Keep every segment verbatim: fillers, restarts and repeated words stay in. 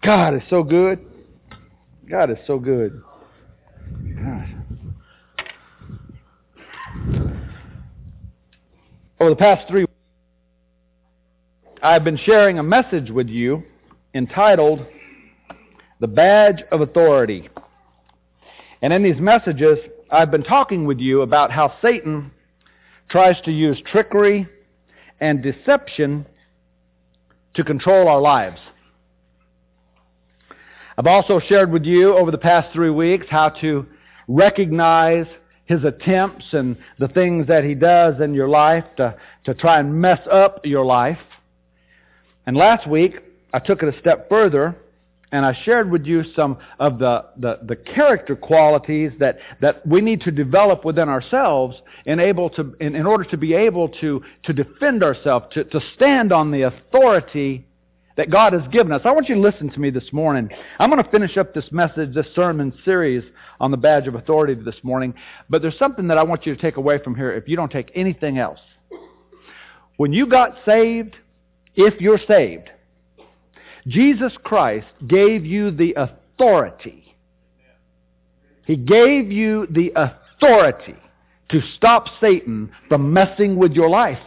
God is so good. God is so good. God. Over the past three weeks, I've been sharing a message with you entitled, The Badge of Authority. And in these messages, I've been talking with you about how Satan tries to use trickery and deception to control our lives. I've also shared with you over the past three weeks how to recognize his attempts and the things that he does in your life to, to try and mess up your life. And last week, I took it a step further, and I shared with you some of the, the, the character qualities that, that we need to develop within ourselves in, able to, in, in order to be able to, to defend ourselves, to, to stand on the authority that God has given us. I want you to listen to me this morning. I'm going to finish up this message, this sermon series on the badge of authority this morning, but there's something that I want you to take away from here if you don't take anything else. When you got saved, if you're saved, Jesus Christ gave you the authority. He gave you the authority to stop Satan from messing with your life.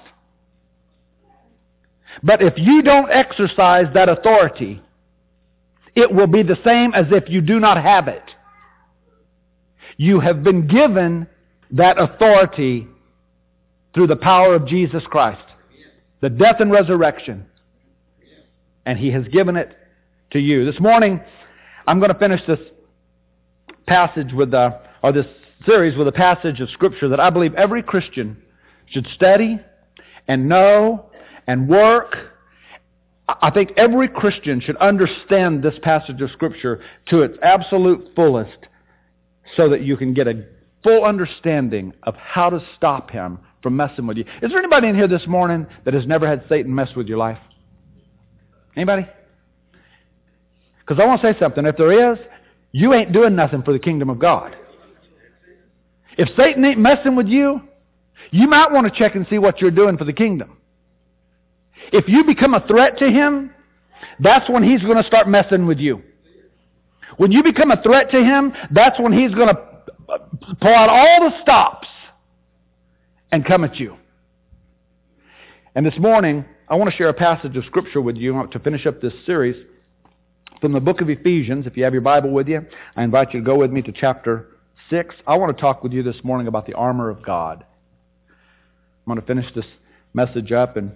But if you don't exercise that authority, it will be the same as if you do not have it. You have been given that authority through the power of Jesus Christ, the death and resurrection. And He has given it to you. This morning, I'm going to finish this passage with, uh, or this series with a passage of Scripture that I believe every Christian should study and know and work. I think every Christian should understand this passage of Scripture to its absolute fullest so that you can get a full understanding of how to stop him from messing with you. Is there anybody in here this morning that has never had Satan mess with your life? Anybody? Because I want to say something. If there is, you ain't doing nothing for the kingdom of God. If Satan ain't messing with you, you might want to check and see what you're doing for the kingdom. If you become a threat to him, that's when he's going to start messing with you. When you become a threat to him, that's when he's going to pull out all the stops and come at you. And this morning, I want to share a passage of Scripture with you to finish up this series from the book of Ephesians. If you have your Bible with you, I invite you to go with me to chapter six. I want to talk with you this morning about the armor of God. I'm going to finish this message up, and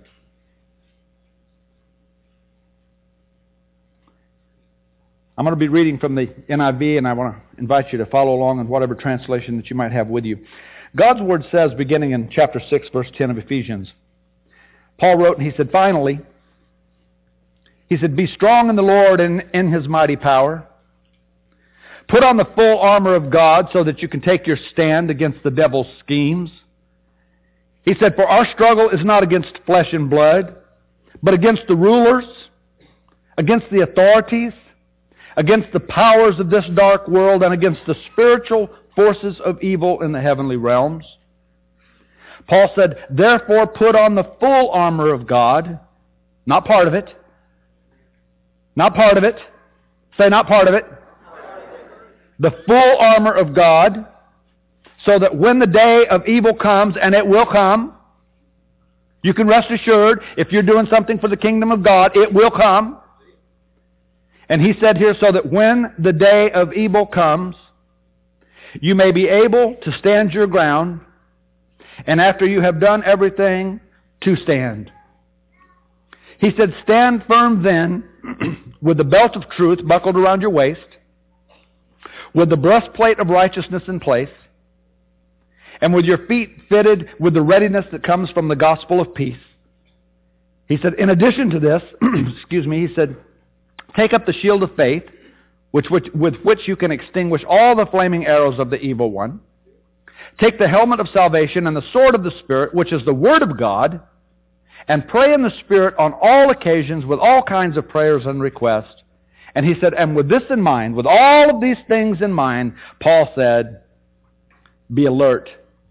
I'm going to be reading from the N I V, and I want to invite you to follow along in whatever translation that you might have with you. God's Word says, beginning in chapter six, verse ten of Ephesians, Paul wrote, and he said, finally, he said, be strong in the Lord and in His mighty power. Put on the full armor of God so that you can take your stand against the devil's schemes. He said, for our struggle is not against flesh and blood, but against the rulers, against the authorities, against the powers of this dark world, and against the spiritual forces of evil in the heavenly realms. Paul said, therefore put on the full armor of God, not part of it, not part of it, say not part of it, the full armor of God, so that when the day of evil comes, and it will come, you can rest assured, if you're doing something for the kingdom of God, it will come. And he said here, so that when the day of evil comes, you may be able to stand your ground, and after you have done everything, to stand. He said, stand firm then, with the belt of truth buckled around your waist, with the breastplate of righteousness in place, and with your feet fitted with the readiness that comes from the gospel of peace. He said, in addition to this, excuse me, he said, take up the shield of faith, which, which, with which you can extinguish all the flaming arrows of the evil one. Take the helmet of salvation and the sword of the Spirit, which is the Word of God, and pray in the Spirit on all occasions with all kinds of prayers and requests. And he said, and with this in mind, with all of these things in mind, Paul said, be alert.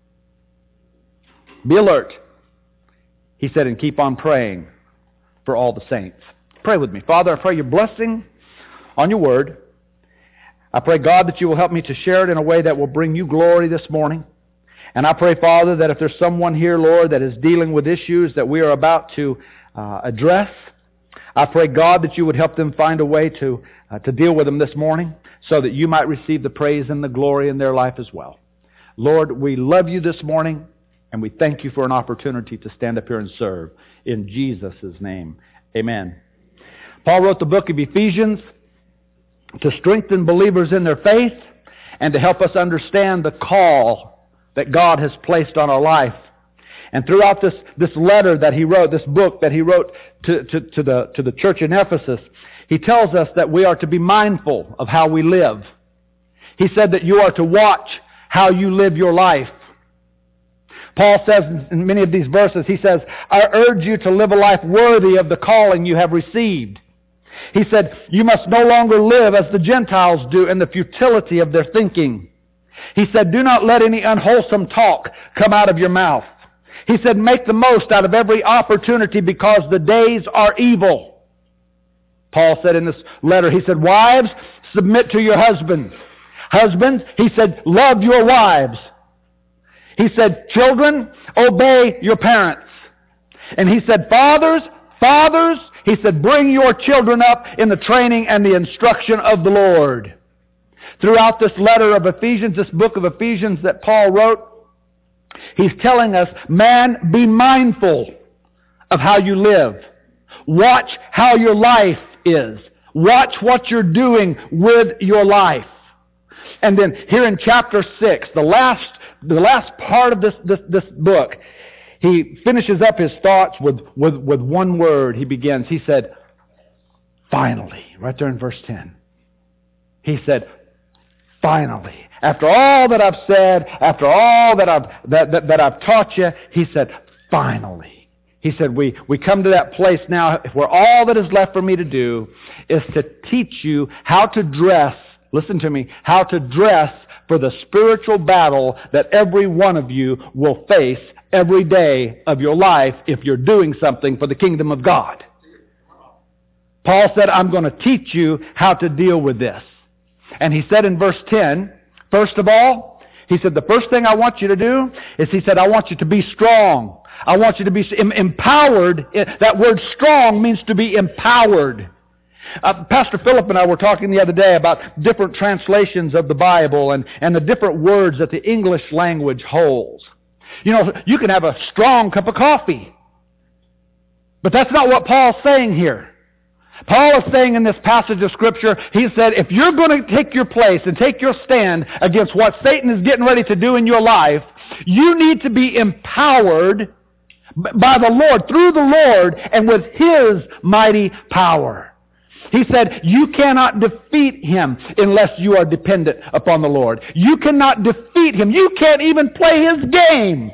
Be alert. He said, and keep on praying for all the saints. Pray with me. Father, I pray your blessing on your word. I pray, God, that you will help me to share it in a way that will bring you glory this morning. And I pray, Father, that if there's someone here, Lord, that is dealing with issues that we are about to uh, address, I pray, God, that you would help them find a way to, uh, to deal with them this morning so that you might receive the praise and the glory in their life as well. Lord, we love you this morning, and we thank you for an opportunity to stand up here and serve. In Jesus' name, amen. Paul wrote the book of Ephesians to strengthen believers in their faith and to help us understand the call that God has placed on our life. And throughout this, this letter that he wrote, this book that he wrote to, to, to, the, to the church in Ephesus, he tells us that we are to be mindful of how we live. He said that you are to watch how you live your life. Paul says in many of these verses, he says, I urge you to live a life worthy of the calling you have received. He said, you must no longer live as the Gentiles do in the futility of their thinking. He said, do not let any unwholesome talk come out of your mouth. He said, make the most out of every opportunity because the days are evil. Paul said in this letter, he said, wives, submit to your husbands. Husbands, he said, love your wives. He said, children, obey your parents. And he said, fathers, fathers, he said, bring your children up in the training and the instruction of the Lord. Throughout this letter of Ephesians, this book of Ephesians that Paul wrote, he's telling us, man, be mindful of how you live. Watch how your life is. Watch what you're doing with your life. And then here in chapter six, the last, the last part of this, this, this book, he finishes up his thoughts with, with, with one word. He begins, he said, finally, right there in verse ten. He said, finally. After all that I've said, after all that I've, that, that, that I've taught you, he said, finally. He said, we, we come to that place now where all that is left for me to do is to teach you how to dress, listen to me, how to dress for the spiritual battle that every one of you will face every day of your life if you're doing something for the kingdom of God. Paul said, I'm going to teach you how to deal with this. And he said in verse ten, first of all, he said, the first thing I want you to do is, he said, I want you to be strong. I want you to be empowered. That word strong means to be empowered. Uh, Pastor Philip and I were talking the other day about different translations of the Bible and, and the different words that the English language holds. You know, you can have a strong cup of coffee. But that's not what Paul's saying here. Paul is saying in this passage of Scripture, he said, if you're going to take your place and take your stand against what Satan is getting ready to do in your life, you need to be empowered by the Lord, through the Lord, and with His mighty power. He said, you cannot defeat him unless you are dependent upon the Lord. You cannot defeat him. You can't even play his game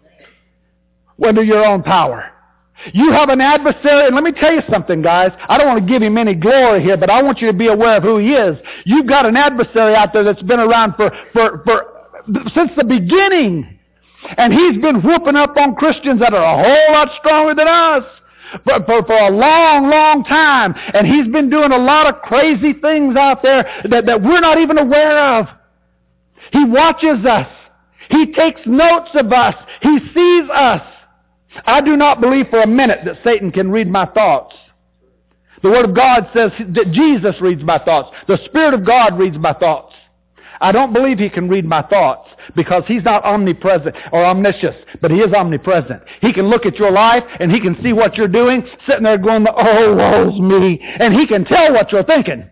under your own power. You have an adversary, and let me tell you something, guys. I don't want to give him any glory here, but I want you to be aware of who he is. You've got an adversary out there that's been around for, for, for since the beginning. And he's been whooping up on Christians that are a whole lot stronger than us. For, for, for a long, long time. And he's been doing a lot of crazy things out there that, that we're not even aware of. He watches us. He takes notes of us. He sees us. I do not believe for a minute that Satan can read my thoughts. The Word of God says that Jesus reads my thoughts. The Spirit of God reads my thoughts. I don't believe he can read my thoughts because he's not omnipresent or omniscient, but he is omnipresent. He can look at your life and he can see what you're doing, sitting there going, oh, woe's me, and he can tell what you're thinking.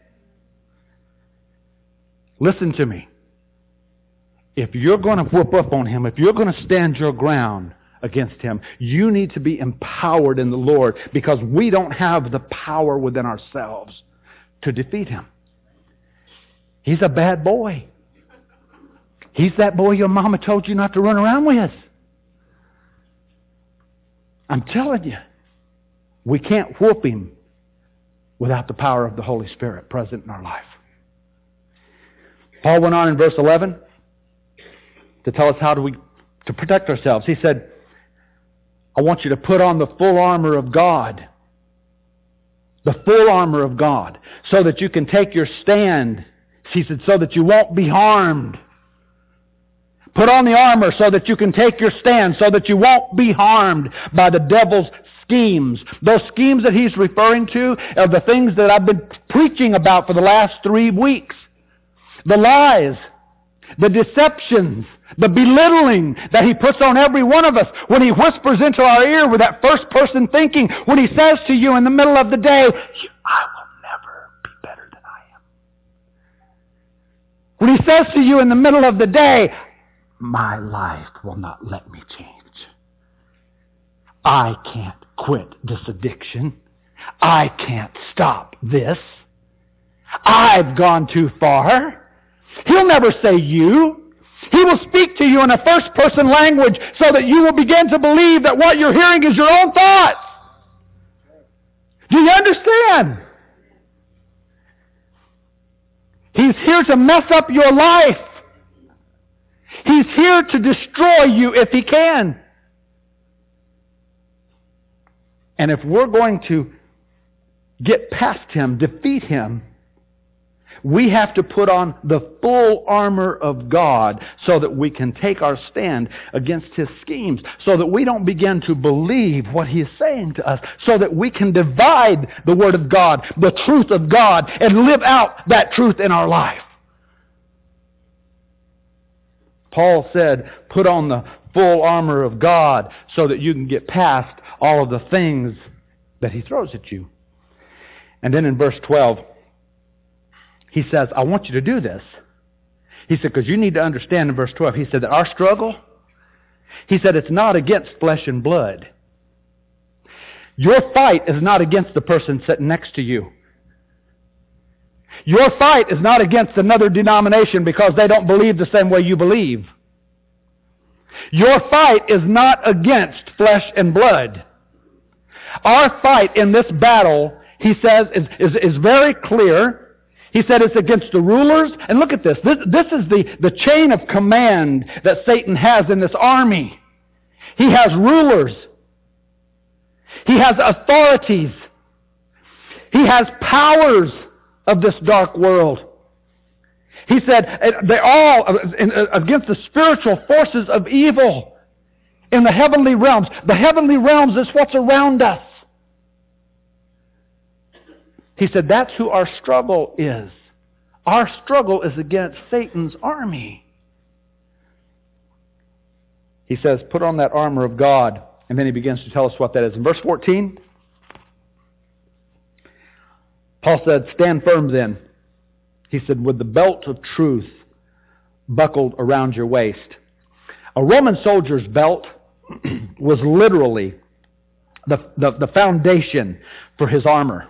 Listen to me. If you're going to whoop up on him, if you're going to stand your ground against him, you need to be empowered in the Lord because we don't have the power within ourselves to defeat him. He's a bad boy. He's that boy your mama told you not to run around with. I'm telling you, we can't whoop him without the power of the Holy Spirit present in our life. Paul went on in verse eleven to tell us how do we to protect ourselves. He said, I want you to put on the full armor of God The full armor of God, so that you can take your stand. He said, so that you won't be harmed. Put on the armor so that you can take your stand, so that you won't be harmed by the devil's schemes. Those schemes that he's referring to are the things that I've been preaching about for the last three weeks. The lies, the deceptions, the belittling that he puts on every one of us when he whispers into our ear with that first person thinking, when he says to you in the middle of the day, I will never be better than I am. When he says to you in the middle of the day, my life will not let me change. I can't quit this addiction. I can't stop this. I've gone too far. He'll never say you. He will speak to you in a first-person language so that you will begin to believe that what you're hearing is your own thoughts. Do you understand? He's here to mess up your life. He's here to destroy you if he can. And if we're going to get past him, defeat him, we have to put on the full armor of God so that we can take our stand against his schemes, so that we don't begin to believe what he is saying to us, so that we can divide the Word of God, the truth of God, and live out that truth in our life. Paul said, put on the full armor of God so that you can get past all of the things that he throws at you. And then in verse twelve, he says, I want you to do this. He said, because you need to understand in verse twelve, he said that our struggle, he said it's not against flesh and blood. Your fight is not against the person sitting next to you. Your fight is not against another denomination because they don't believe the same way you believe. Your fight is not against flesh and blood. Our fight in this battle, he says, is, is, is very clear. He said it's against the rulers. And look at this. This, this is the, the chain of command that Satan has in this army. He has rulers. He has authorities. He has powers of this dark world. He said they're all against the spiritual forces of evil in the heavenly realms. The heavenly realms is what's around us. He said that's who our struggle is. Our struggle is against Satan's army. He says, put on that armor of God. And then he begins to tell us what that is. In verse fourteen, Paul said, stand firm then. He said, with the belt of truth buckled around your waist. A Roman soldier's belt was literally the, the, the foundation for his armor.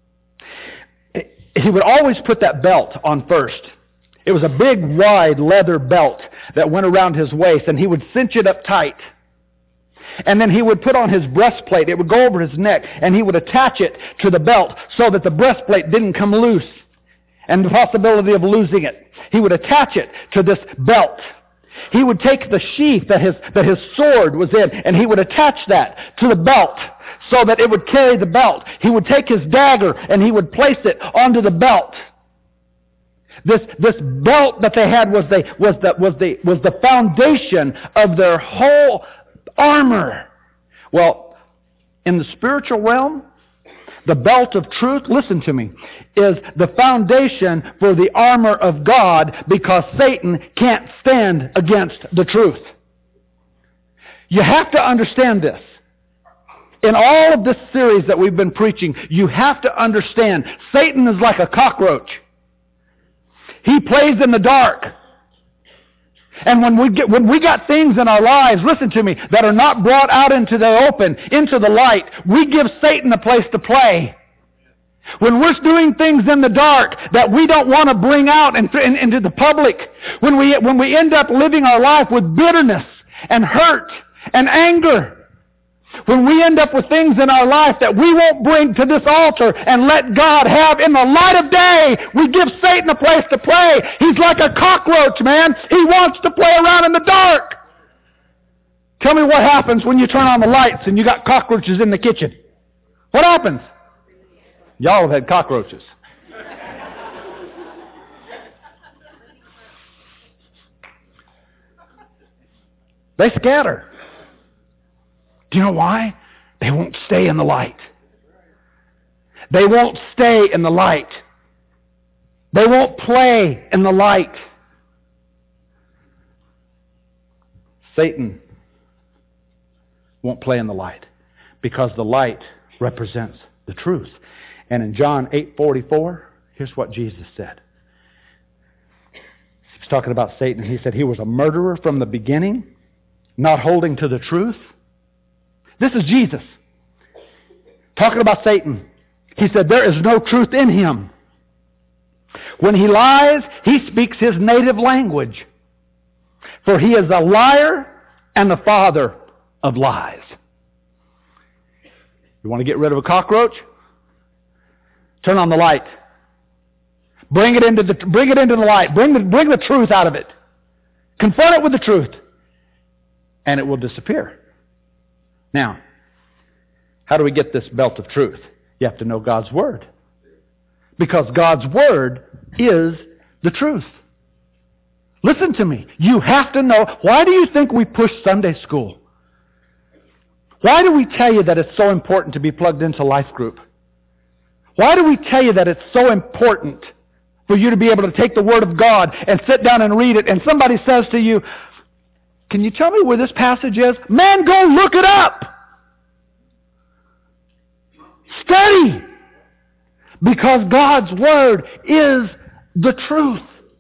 He would always put that belt on first. It was a big, wide leather belt that went around his waist, and he would cinch it up tight. And then he would put on his breastplate. It would go over his neck, and he would attach it to the belt so that the breastplate didn't come loose and the possibility of losing it. He would attach it to this belt. He would take the sheath that his, that his sword was in, and he would attach that to the belt so that it would carry the belt. He would take his dagger, and he would place it onto the belt. This, this belt that they had was the, was, the, was, the, was the foundation of their whole armor. Well, in the spiritual realm, the belt of truth, listen to me, is the foundation for the armor of God because Satan can't stand against the truth. You have to understand this. In all of this series that we've been preaching, you have to understand Satan is like a cockroach. He plays in the dark. And when we get, when we got things in our lives, listen to me, that are not brought out into the open, into the light, we give Satan a place to play. When we're doing things in the dark that we don't want to bring out in, in, into the public, when we, when we end up living our life with bitterness and hurt and anger, when we end up with things in our life that we won't bring to this altar and let God have in the light of day, we give Satan a place to play. He's like a cockroach, man. He wants to play around in the dark. Tell me what happens when you turn on the lights and you got cockroaches in the kitchen. What happens? Y'all have had cockroaches. They scatter. Do you know why? They won't stay in the light. They won't stay in the light. They won't play in the light. Satan won't play in the light because the light represents the truth. And in John eight forty-four, here's what Jesus said. He's talking about Satan. He said he was a murderer from the beginning, not holding to the truth. This is Jesus talking about Satan. He said there is no truth in him. When he lies, he speaks his native language. For he is a liar and the father of lies. You want to get rid of a cockroach? Turn on the light. Bring it into the bring it into the light. Bring the bring the truth out of it. Confront it with the truth, and it will disappear. Now, how do we get this belt of truth? You have to know God's Word. Because God's Word is the truth. Listen to me. You have to know. Why do you think we push Sunday school? Why do we tell you that it's so important to be plugged into life group? Why do we tell you that it's so important for you to be able to take the Word of God and sit down and read it, and somebody says to you, can you tell me where this passage is? Man, go look it up. Study. Because God's Word is the truth.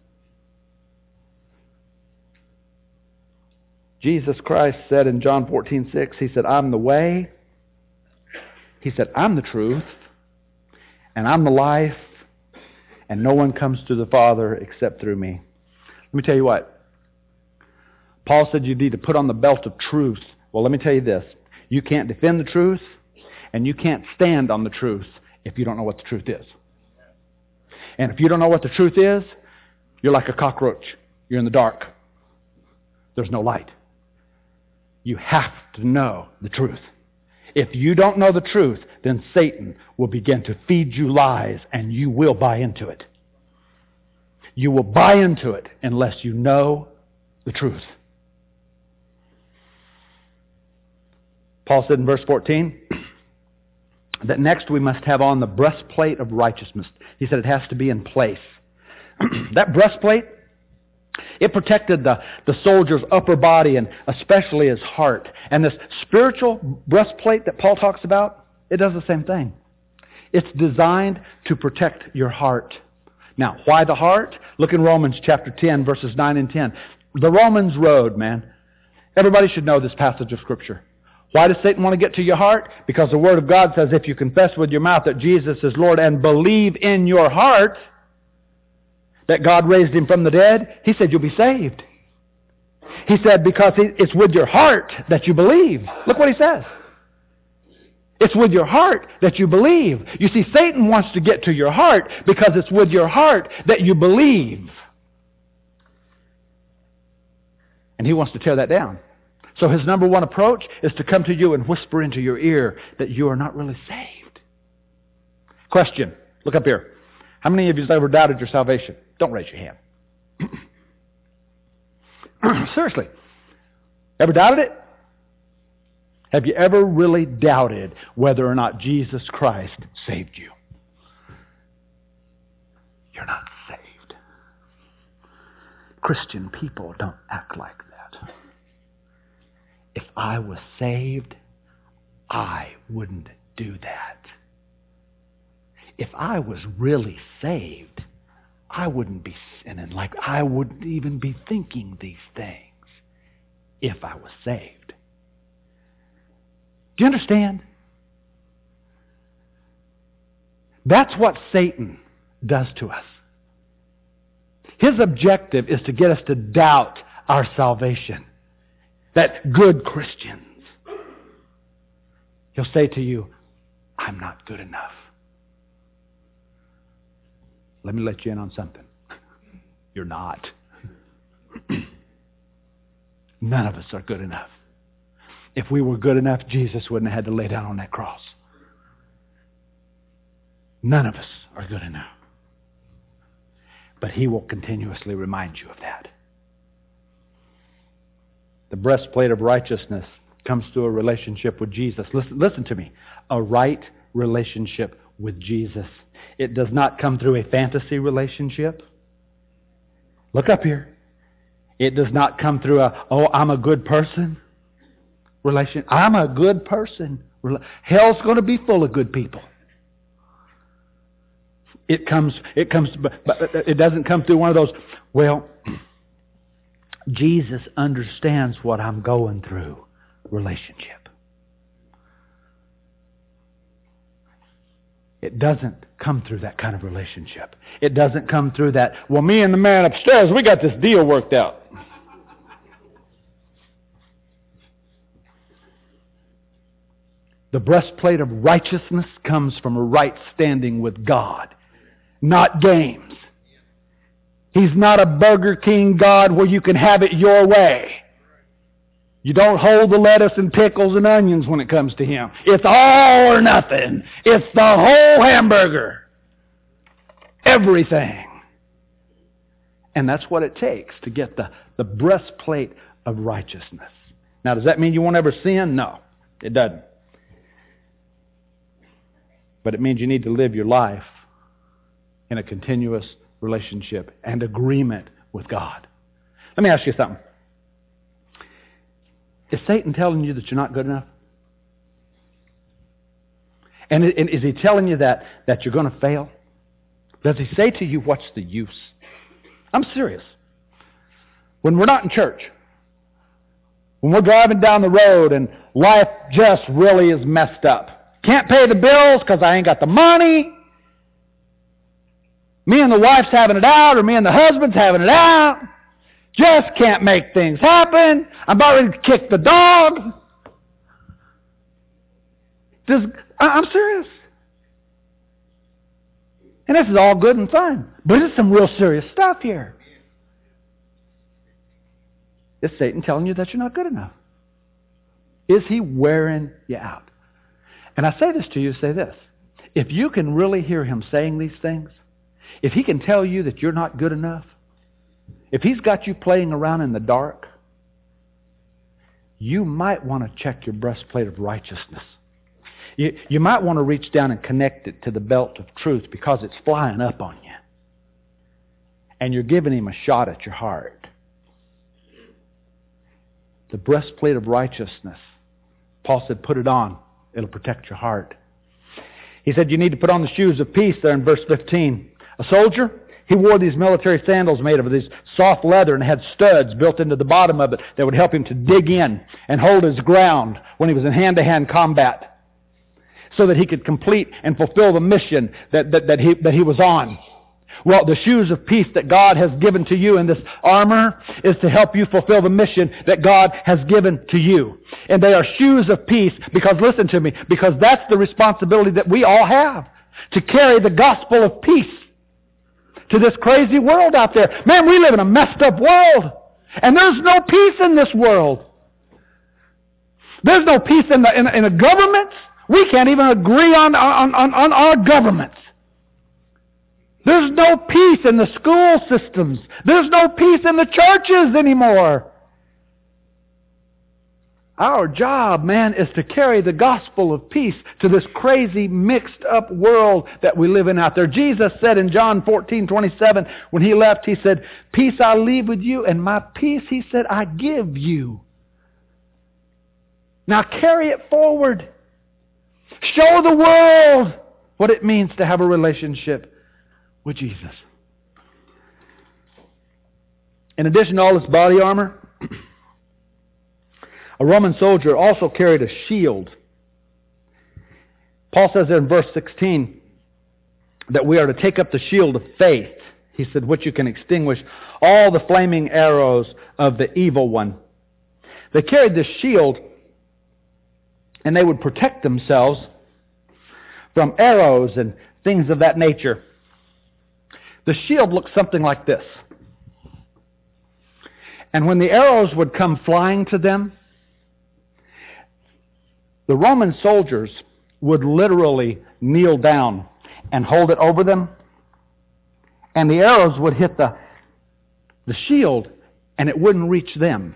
Jesus Christ said in John fourteen six, He said, I'm the way. He said, I'm the truth. And I'm the life. And no one comes to the Father except through me. Let me tell you what. Paul said you need to put on the belt of truth. Well, let me tell you this. You can't defend the truth, and you can't stand on the truth if you don't know what the truth is. And if you don't know what the truth is, you're like a cockroach. You're in the dark. There's no light. You have to know the truth. If you don't know the truth, then Satan will begin to feed you lies, and you will buy into it. You will buy into it unless you know the truth. Paul said in verse fourteen that next we must have on the breastplate of righteousness. He said it has to be in place. That breastplate, it protected the, the soldier's upper body and especially his heart. And this spiritual breastplate that Paul talks about, it does the same thing. It's designed to protect your heart. Now, why the heart? Look in Romans chapter ten, verses nine and ten. The Romans road, man. Everybody should know this passage of Scripture. Why does Satan want to get to your heart? Because the Word of God says if you confess with your mouth that Jesus is Lord and believe in your heart that God raised Him from the dead, He said you'll be saved. He said because it's with your heart that you believe. Look what He says. It's with your heart that you believe. You see, Satan wants to get to your heart because it's with your heart that you believe. And he wants to tear that down. So his number one approach is to come to you and whisper into your ear that you are not really saved. Question. Look up here. How many of you have ever doubted your salvation? Don't raise your hand. Seriously. Ever doubted it? Have you ever really doubted whether or not Jesus Christ saved you? You're not saved. Christian people don't act like that. If I was saved, I wouldn't do that. If I was really saved, I wouldn't be sinning. Like I wouldn't even be thinking these things if I was saved. Do you understand? That's what Satan does to us. His objective is to get us to doubt our salvation. That good Christians, he'll say to you, I'm not good enough. Let me let you in on something. You're not. None of us are good enough. If we were good enough, Jesus wouldn't have had to lay down on that cross. None of us are good enough. But He will continuously remind you of that. The breastplate of righteousness comes through a relationship with Jesus. Listen, listen to me. A right relationship with Jesus. It does not come through a fantasy relationship. Look up here. It does not come through a, oh, I'm a good person relation. I'm a good person. Hell's going to be full of good people. It comes, it comes, but it doesn't come through one of those, well, Jesus understands what I'm going through relationship. It doesn't come through that kind of relationship. It doesn't come through that, well, me and the man upstairs, we got this deal worked out. The breastplate of righteousness comes from a right standing with God, not games. He's not a Burger King God where you can have it your way. You don't hold the lettuce and pickles and onions when it comes to Him. It's all or nothing. It's the whole hamburger. Everything. And that's what it takes to get the, the breastplate of righteousness. Now, does that mean you won't ever sin? No, it doesn't. But it means you need to live your life in a continuous relationship and agreement with God. Let me ask you something. Is Satan telling you that you're not good enough? And is he telling you that, that you're going to fail? Does he say to you, what's the use? I'm serious. When we're not in church, when we're driving down the road and life just really is messed up. Can't pay the bills because I ain't got the money. Me and the wife's having it out, or me and the husband's having it out. Just can't make things happen. I'm about ready to kick the dog. Does, I'm serious. And this is all good and fun. But it's some real serious stuff here. Is Satan telling you that you're not good enough? Is he wearing you out? And I say this to you, say this. If you can really hear him saying these things, if he can tell you that you're not good enough, if he's got you playing around in the dark, you might want to check your breastplate of righteousness. You, you might want to reach down and connect it to the belt of truth because it's flying up on you. And you're giving him a shot at your heart. The breastplate of righteousness. Paul said, put it on. It'll protect your heart. He said you need to put on the shoes of peace there in verse fifteen. A soldier, he wore these military sandals made of this soft leather and had studs built into the bottom of it that would help him to dig in and hold his ground when he was in hand-to-hand combat so that he could complete and fulfill the mission that, that, that, he, that he was on. Well, the shoes of peace that God has given to you in this armor is to help you fulfill the mission that God has given to you. And they are shoes of peace because, listen to me, because that's the responsibility that we all have, to carry the gospel of peace to this crazy world out there. Man, we live in a messed up world. And there's no peace in this world. There's no peace in the, in, in the governments. We can't even agree on, on, on, on our governments. There's no peace in the school systems. There's no peace in the churches anymore. Our job, man, is to carry the gospel of peace to this crazy, mixed up world that we live in out there. Jesus said in John fourteen twenty-seven, when He left, He said, peace I leave with you, and my peace, He said, I give you. Now carry it forward. Show the world what it means to have a relationship with Jesus. In addition to all this body armor, a Roman soldier also carried a shield. Paul says there in verse sixteen that we are to take up the shield of faith. He said, which you can extinguish all the flaming arrows of the evil one. They carried this shield and they would protect themselves from arrows and things of that nature. The shield looked something like this. And when the arrows would come flying to them, the Roman soldiers would literally kneel down and hold it over them, and the arrows would hit the, the shield, and it wouldn't reach them.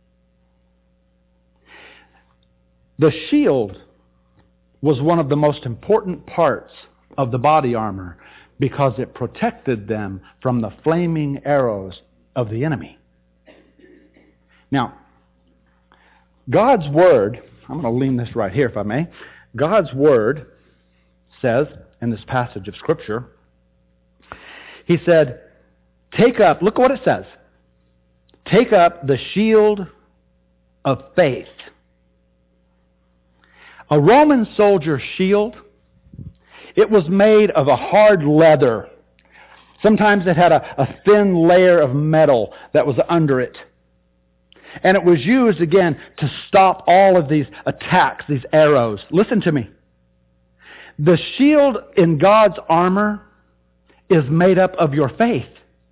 The shield was one of the most important parts of the body armor because it protected them from the flaming arrows of the enemy. Now, God's Word, I'm going to lean this right here if I may. God's Word says in this passage of Scripture, He said, take up, look what it says, take up the shield of faith. A Roman soldier's shield, it was made of a hard leather. Sometimes it had a, a thin layer of metal that was under it. And it was used, again, to stop all of these attacks, these arrows. Listen to me. The shield in God's armor is made up of your faith.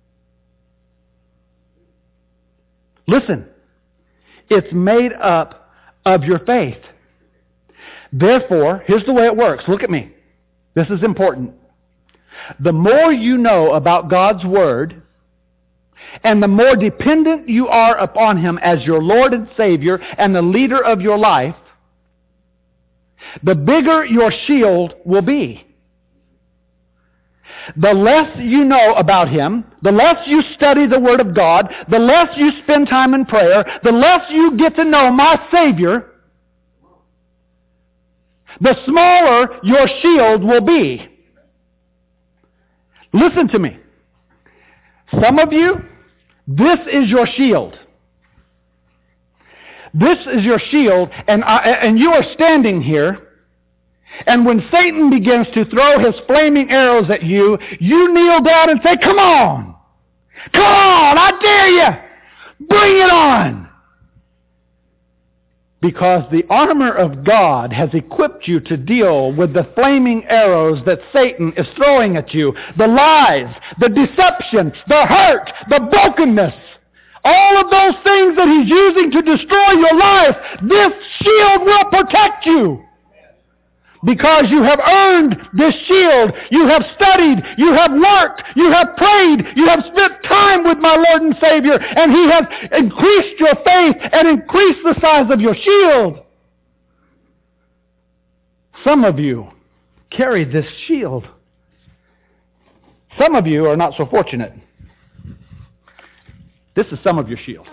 Listen. It's made up of your faith. Therefore, here's the way it works. Look at me. This is important. The more you know about God's Word, and the more dependent you are upon Him as your Lord and Savior and the leader of your life, the bigger your shield will be. The less you know about Him, the less you study the Word of God, the less you spend time in prayer, the less you get to know my Savior, the smaller your shield will be. Listen to me. Some of you, this is your shield. This is your shield, and, I, and you are standing here, and when Satan begins to throw his flaming arrows at you, you kneel down and say, come on! Come on! I dare you! Bring it on! Because the armor of God has equipped you to deal with the flaming arrows that Satan is throwing at you. The lies, the deception, the hurt, the brokenness. All of those things that he's using to destroy your life, this shield will protect you. Because you have earned this shield. You have studied. You have worked. You have prayed. You have spent time with my Lord and Savior. And He has increased your faith and increased the size of your shield. Some of you carry this shield. Some of you are not so fortunate. This is some of your shield.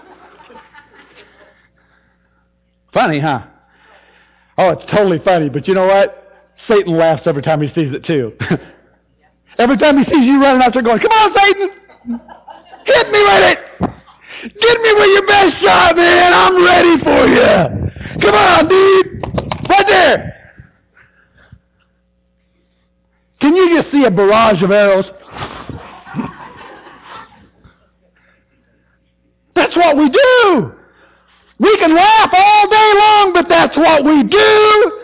Funny, huh? Oh, it's totally funny, but you know what? Satan laughs every time he sees it too. Every time he sees you running out there going, come on, Satan! Hit me with it! Get me with your best shot, man! I'm ready for you! Come on, dude! Right there! Can you just see a barrage of arrows? That's what we do! We can laugh all day long, but that's what we do!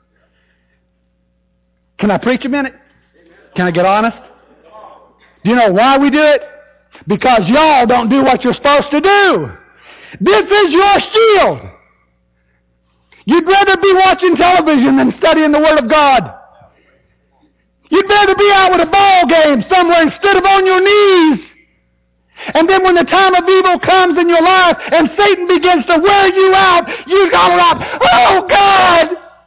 Can I preach a minute? Can I get honest? Do you know why we do it? Because y'all don't do what you're supposed to do. This is your shield. You'd rather be watching television than studying the Word of God. You'd rather be out with a ball game somewhere instead of on your knees. And then when the time of evil comes in your life and Satan begins to wear you out, you go out, oh God!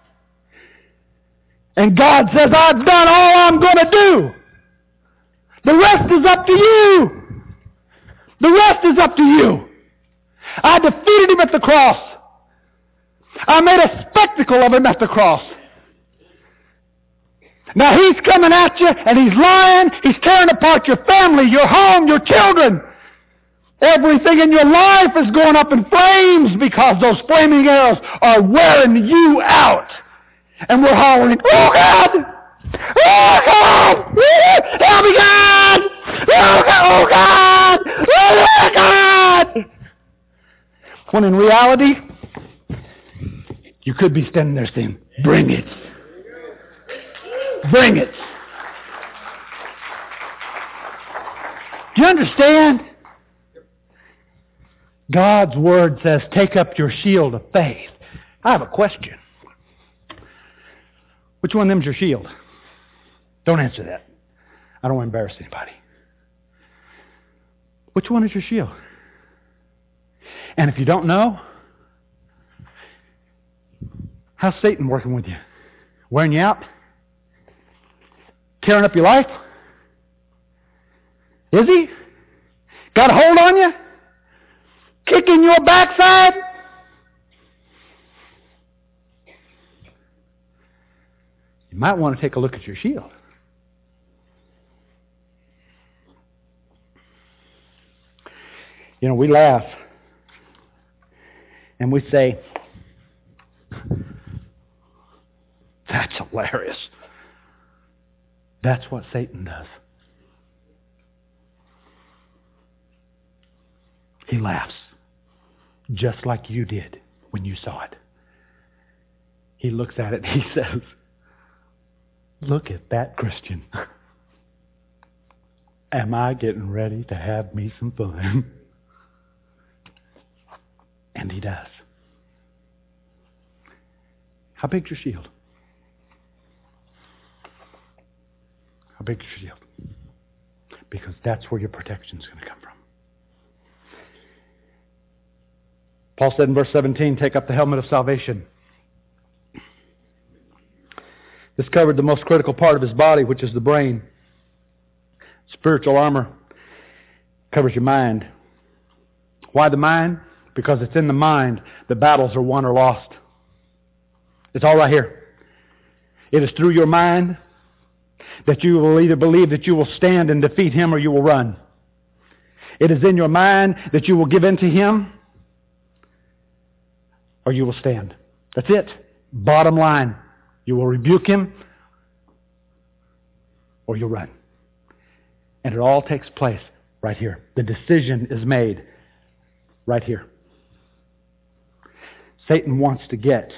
And God says, I've done all I'm going to do. The rest is up to you. The rest is up to you. I defeated him at the cross. I made a spectacle of him at the cross. Now he's coming at you and he's lying. He's tearing apart your family, your home, your children. Everything in your life is going up in flames because those flaming arrows are wearing you out. And we're hollering, oh God! Oh God! Help me, God! Oh God! Oh God! When in reality, you could be standing there saying, bring it. Bring it. Do you understand? God's Word says, take up your shield of faith. I have a question. Which one of them's your shield? Don't answer that. I don't want to embarrass anybody. Which one is your shield? And if you don't know, how's Satan working with you? Wearing you out? Tearing up your life? Is he? Got a hold on you? Kicking your backside? You might want to take a look at your shield. You know, we laugh and we say, that's hilarious. That's what Satan does. He laughs, just like you did when you saw it. He looks at it and he says, look at that Christian. Am I getting ready to have me some fun? And he does. How big's your shield? How big's your shield? Because that's where your protection's going to come from. Paul said in verse seventeen, take up the helmet of salvation. This covered the most critical part of his body, which is the brain. Spiritual armor covers your mind. Why the mind? Because it's in the mind that battles are won or lost. It's all right here. It is through your mind that you will either believe that you will stand and defeat him or you will run. It is in your mind that you will give in to him or you will stand. That's it. Bottom line. You will rebuke him or you'll run. And it all takes place right here. The decision is made right here. Satan wants to get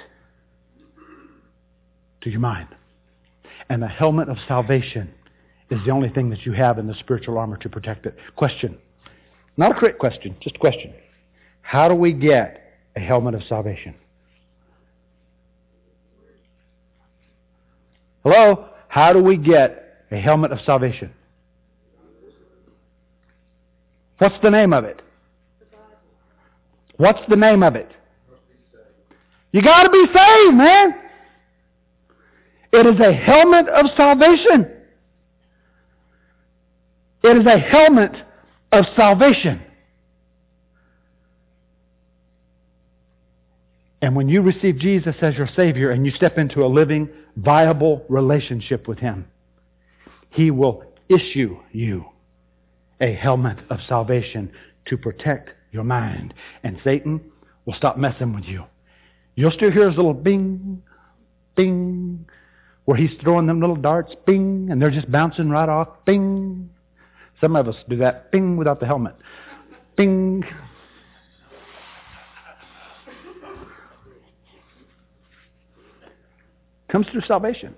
to your mind. And the helmet of salvation is the only thing that you have in the spiritual armor to protect it. Question. Not a correct question, just a question. How do we get a helmet of salvation? Hello? How do we get a helmet of salvation? What's the name of it? What's the name of it? You got to be saved, man. It is a helmet of salvation. It is a helmet of salvation. And when you receive Jesus as your Savior and you step into a living, viable relationship with Him, He will issue you a helmet of salvation to protect your mind. And Satan will stop messing with you. You'll still hear his little bing, bing, where he's throwing them little darts, bing, and they're just bouncing right off, bing. Some of us do that, bing, without the helmet. Bing. Comes through salvation.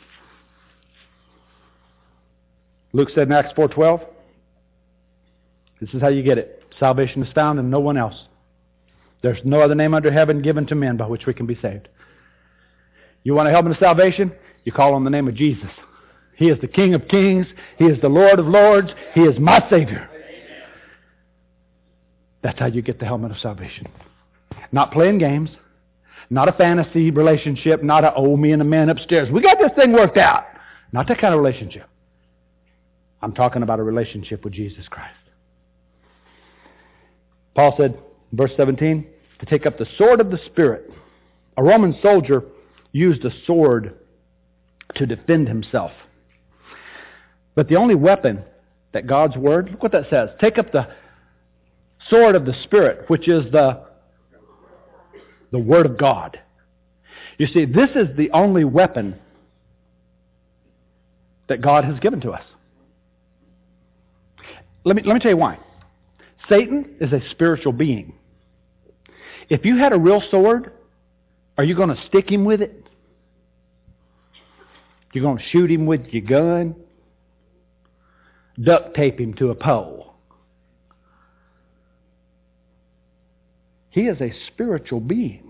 Luke said in Acts four twelve, this is how you get it. Salvation is found in no one else. There's no other name under heaven given to men by which we can be saved. You want a helmet of salvation? You call on the name of Jesus. He is the King of kings. He is the Lord of lords. He is my Savior. That's how you get the helmet of salvation. Not playing games. Not a fantasy relationship. Not a, oh, me and the man upstairs, we got this thing worked out. Not that kind of relationship. I'm talking about a relationship with Jesus Christ. Paul said, verse seventeen, to take up the sword of the Spirit. A Roman soldier used a sword to defend himself. But the only weapon that God's Word, look what that says. Take up the sword of the Spirit, which is the, the Word of God. You see, this is the only weapon that God has given to us. Let me, let me tell you why. Satan is a spiritual being. If you had a real sword, are you going to stick him with it? You're going to shoot him with your gun? Duct tape him to a pole? He is a spiritual being.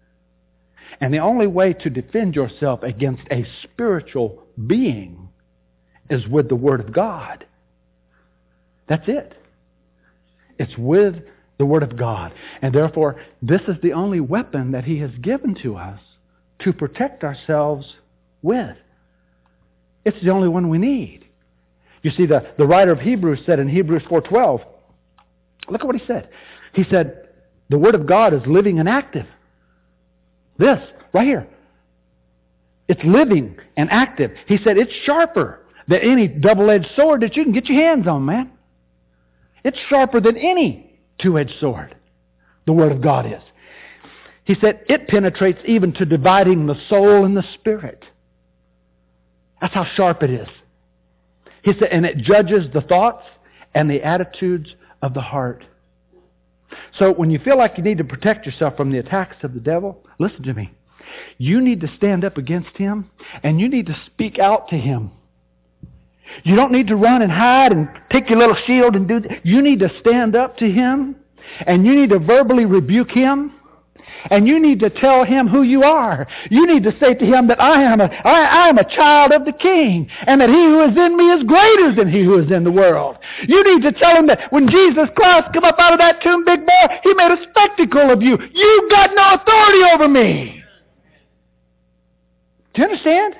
And the only way to defend yourself against a spiritual being is with the Word of God. That's it. It's with the Word of God. And therefore, this is the only weapon that He has given to us to protect ourselves with. It's the only one we need. You see, the, the writer of Hebrews said in Hebrews four twelve, look at what he said. He said, the Word of God is living and active. This, right here. It's living and active. He said it's sharper than any double-edged sword that you can get your hands on, man. It's sharper than any two-edged sword. The Word of God is. He said it penetrates even to dividing the soul and the spirit. That's how sharp it is. He said, and it judges the thoughts and the attitudes of the heart. So when you feel like you need to protect yourself from the attacks of the devil, listen to me. You need to stand up against him, and you need to speak out to him. You don't need to run and hide and take your little shield and do that. You need to stand up to him, and you need to verbally rebuke him, and you need to tell him who you are. You need to say to him that I am a, I, I am a child of the King, and that he who is in me is greater than he who is in the world. You need to tell him that when Jesus Christ came up out of that tomb, big boy, he made a spectacle of you. You've got no authority over me. Do you understand?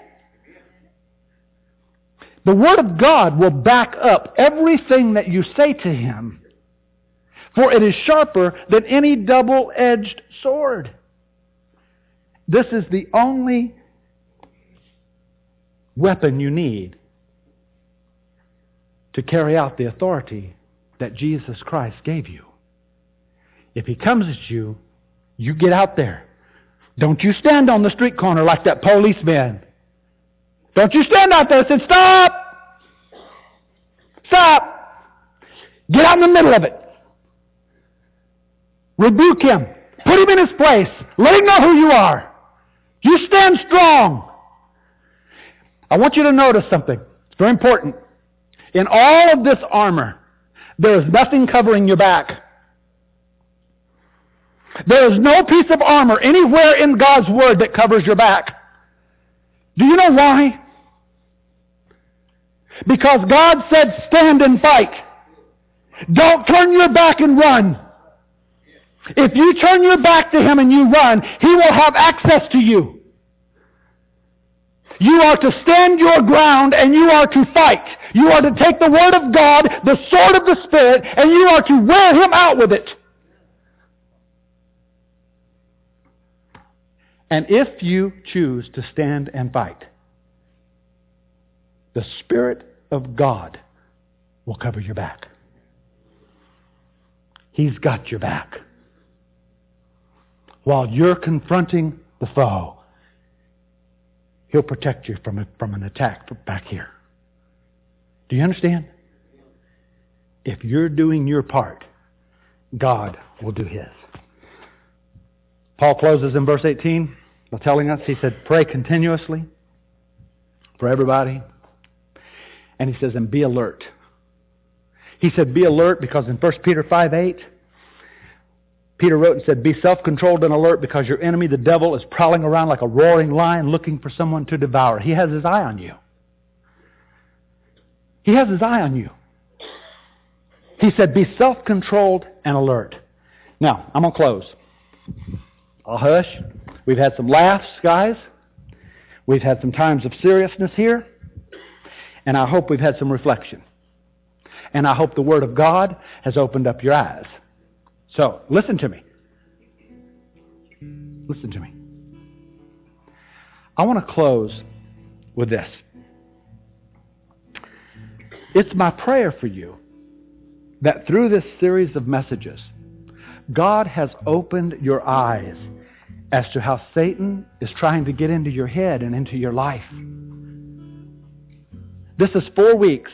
The Word of God will back up everything that you say to him, for it is sharper than any double-edged sword. This is the only weapon you need to carry out the authority that Jesus Christ gave you. If he comes at you, you get out there. Don't you stand on the street corner like that policeman. Don't you stand out there and say, stop! Stop! Get out in the middle of it. Rebuke him. Put him in his place. Let him know who you are. You stand strong. I want you to notice something. It's very important. In all of this armor, there is nothing covering your back. There is no piece of armor anywhere in God's Word that covers your back. Do you know why? Because God said, stand and fight. Don't turn your back and run. If you turn your back to him and you run, he will have access to you. You are to stand your ground and you are to fight. You are to take the Word of God, the sword of the Spirit, and you are to wear him out with it. And if you choose to stand and fight, the Spirit of God will cover your back. He's got your back. While you're confronting the foe, he'll protect you from, a, from an attack back here. Do you understand? If you're doing your part, God will do his. Paul closes in verse eighteen by telling us, he said, pray continuously for everybody. And he says, and be alert. He said, be alert because in First Peter five eight, Peter wrote and said, be self-controlled and alert because your enemy, the devil, is prowling around like a roaring lion looking for someone to devour. He has his eye on you. He has his eye on you. He said, be self-controlled and alert. Now, I'm going to close. I'll hush. We've had some laughs, guys. We've had some times of seriousness here. And I hope we've had some reflection. And I hope the Word of God has opened up your eyes. So, listen to me. Listen to me. I want to close with this. It's my prayer for you that through this series of messages, God has opened your eyes as to how Satan is trying to get into your head and into your life. This is four weeks.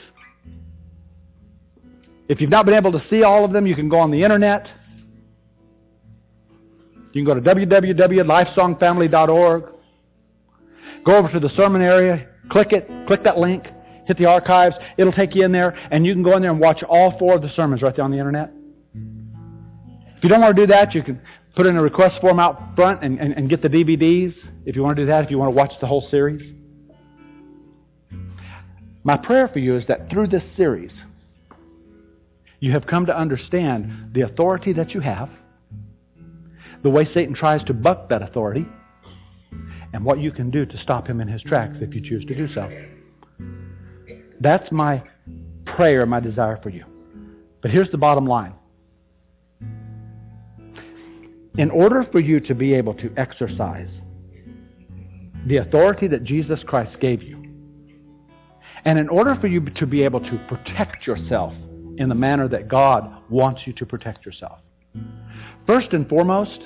If you've not been able to see all of them, you can go on the internet. You can go to w w w dot lifesong family dot org. Go over to the sermon area, click it, click that link, hit the archives. It'll take you in there, and you can go in there and watch all four of the sermons right there on the internet. If you don't want to do that, you can put in a request form out front and, and, and get the D V Ds if you want to do that, if you want to watch the whole series. My prayer for you is that through this series, you have come to understand the authority that you have, the way Satan tries to buck that authority, and what you can do to stop him in his tracks if you choose to do so. That's my prayer, my desire for you. But here's the bottom line. In order for you to be able to exercise the authority that Jesus Christ gave you, and in order for you to be able to protect yourself in the manner that God wants you to protect yourself, first and foremost,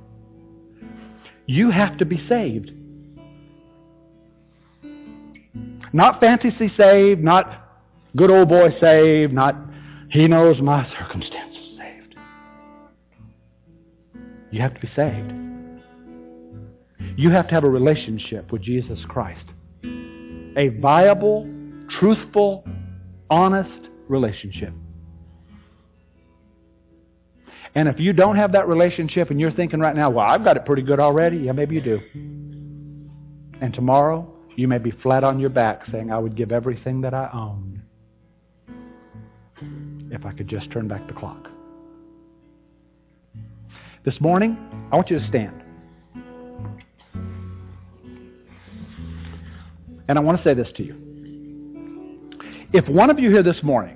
you have to be saved. Not fantasy saved, not good old boy saved, not he knows my circumstances saved. You have to be saved. You have to have a relationship with Jesus Christ. A viable, truthful, honest relationship. And if you don't have that relationship and you're thinking right now, well, I've got it pretty good already. Yeah, maybe you do. And tomorrow, you may be flat on your back saying, I would give everything that I own if I could just turn back the clock. This morning, I want you to stand. And I want to say this to you. If one of you here this morning,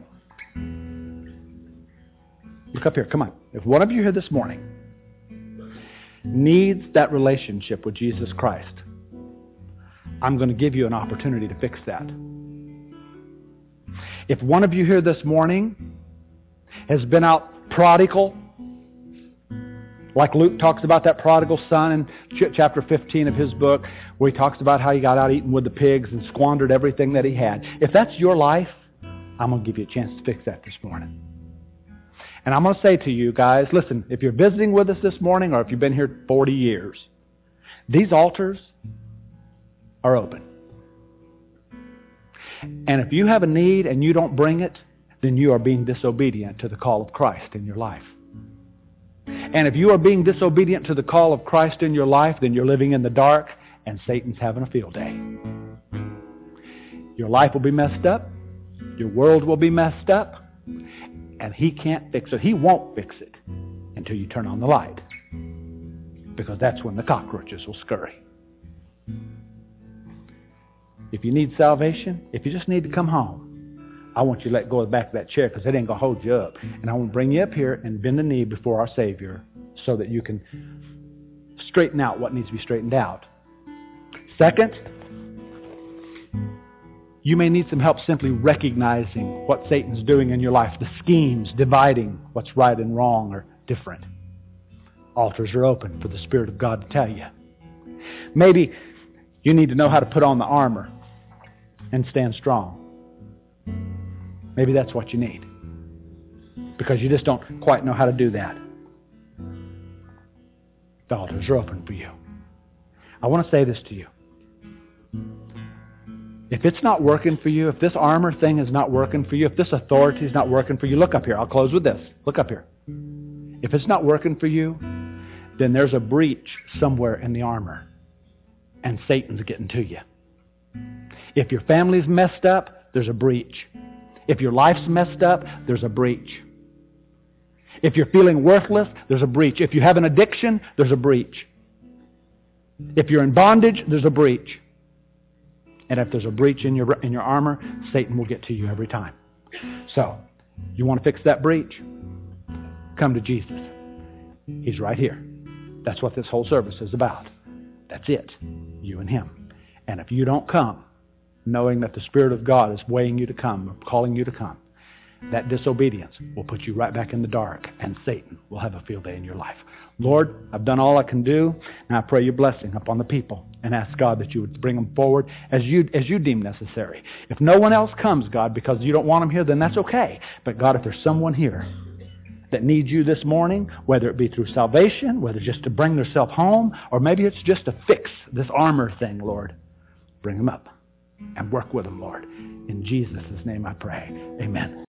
look up here, come on. If one of you here this morning needs that relationship with Jesus Christ, I'm going to give you an opportunity to fix that. If one of you here this morning has been out prodigal, like Luke talks about that prodigal son in ch- chapter fifteen of his book, where he talks about how he got out eating with the pigs and squandered everything that he had. If that's your life, I'm going to give you a chance to fix that this morning. And I'm going to say to you guys, listen, if you're visiting with us this morning or if you've been here forty years, these altars are open. And if you have a need and you don't bring it, then you are being disobedient to the call of Christ in your life. And if you are being disobedient to the call of Christ in your life, then you're living in the dark and Satan's having a field day. Your life will be messed up. Your world will be messed up. And he can't fix it. He won't fix it until you turn on the light. Because that's when the cockroaches will scurry. If you need salvation, if you just need to come home, I want you to let go of the back of that chair because it ain't going to hold you up. And I want to bring you up here and bend the knee before our Savior so that you can straighten out what needs to be straightened out. Second, you may need some help simply recognizing what Satan's doing in your life, the schemes dividing what's right and wrong or different. Altars are open for the Spirit of God to tell you. Maybe you need to know how to put on the armor and stand strong. Maybe that's what you need. Because you just don't quite know how to do that. The altars are open for you. I want to say this to you. If it's not working for you, if this armor thing is not working for you, if this authority is not working for you, look up here. I'll close with this. Look up here. If it's not working for you, then there's a breach somewhere in the armor. And Satan's getting to you. If your family's messed up, there's a breach. If your life's messed up, there's a breach. If you're feeling worthless, there's a breach. If you have an addiction, there's a breach. If you're in bondage, there's a breach. And if there's a breach in your in your armor, Satan will get to you every time. So, you want to fix that breach? Come to Jesus. He's right here. That's what this whole service is about. That's it. You and Him. And if you don't come, knowing that the Spirit of God is weighing you to come, or calling you to come, that disobedience will put you right back in the dark, and Satan will have a field day in your life. Lord, I've done all I can do, and I pray your blessing upon the people, and ask God that you would bring them forward as you as you deem necessary. If no one else comes, God, because you don't want them here, then that's okay. But God, if there's someone here that needs you this morning, whether it be through salvation, whether just to bring themselves home, or maybe it's just to fix this armor thing, Lord, bring them up and work with them, Lord. In Jesus' name I pray. Amen.